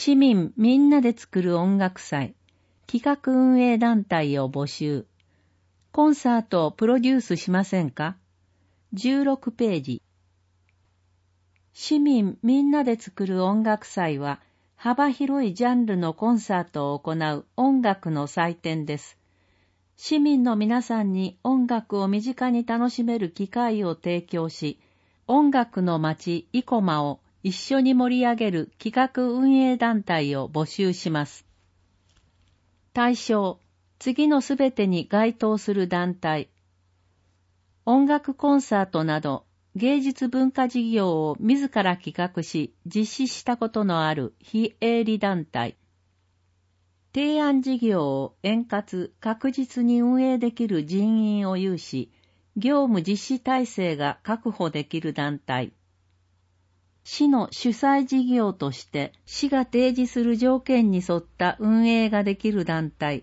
市民みんなで作る音楽祭、企画運営団体を募集。コンサートをプロデュースしませんか？ 16 ページ。市民みんなで作る音楽祭は、幅広いジャンルのコンサートを行う音楽の祭典です。市民の皆さんに音楽を身近に楽しめる機会を提供し、音楽の街生駒を一緒に盛り上げる企画運営団体を募集します。対象、次のすべてに該当する団体。音楽コンサートなど芸術文化事業を自ら企画し実施したことのある非営利団体。提案事業を円滑確実に運営できる人員を有し、業務実施体制が確保できる団体。市の主催事業として市が提示する条件に沿った運営ができる団体。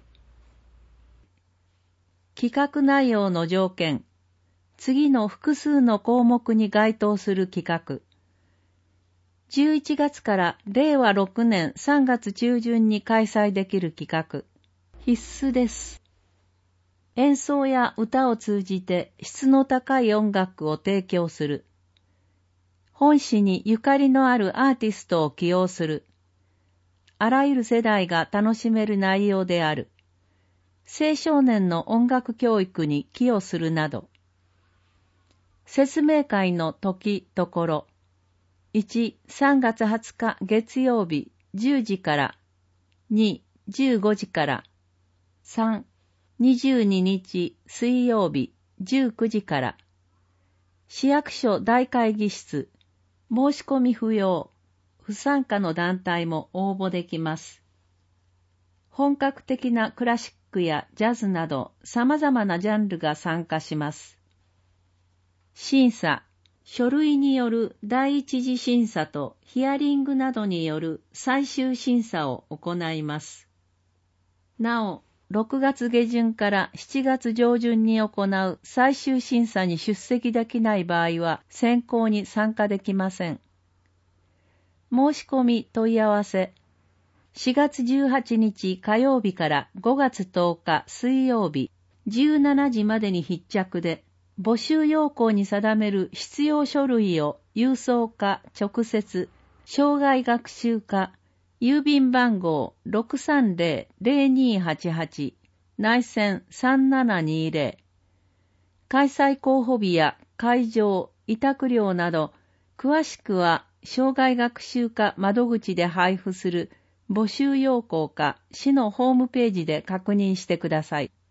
企画内容の条件。次の複数の項目に該当する企画。11月から令和6年3月中旬に開催できる企画。必須です。演奏や歌を通じて質の高い音楽を提供する。本市にゆかりのあるアーティストを起用する。あらゆる世代が楽しめる内容である。青少年の音楽教育に寄与するなど。説明会の時ところ。1、3月20日月曜日10時から。2、15時から。3、22日水曜日19時から。市役所大会議室。申し込み不要。不参加の団体も応募できます。本格的なクラシックやジャズなど様々なジャンルが参加します。審査。書類による第一次審査とヒアリングなどによる最終審査を行います。なお、6月下旬から7月上旬に行う最終審査に出席できない場合は選考に参加できません。申し込み問い合わせ。4月18日火曜日から5月10日水曜日17時までに必着で、募集要項に定める必要書類を郵送か直接、生涯学習課、郵便番号 630-0288 内線3720。開催候補日や会場、委託料など、詳しくは生涯学習課窓口で配布する募集要項か市のホームページで確認してください。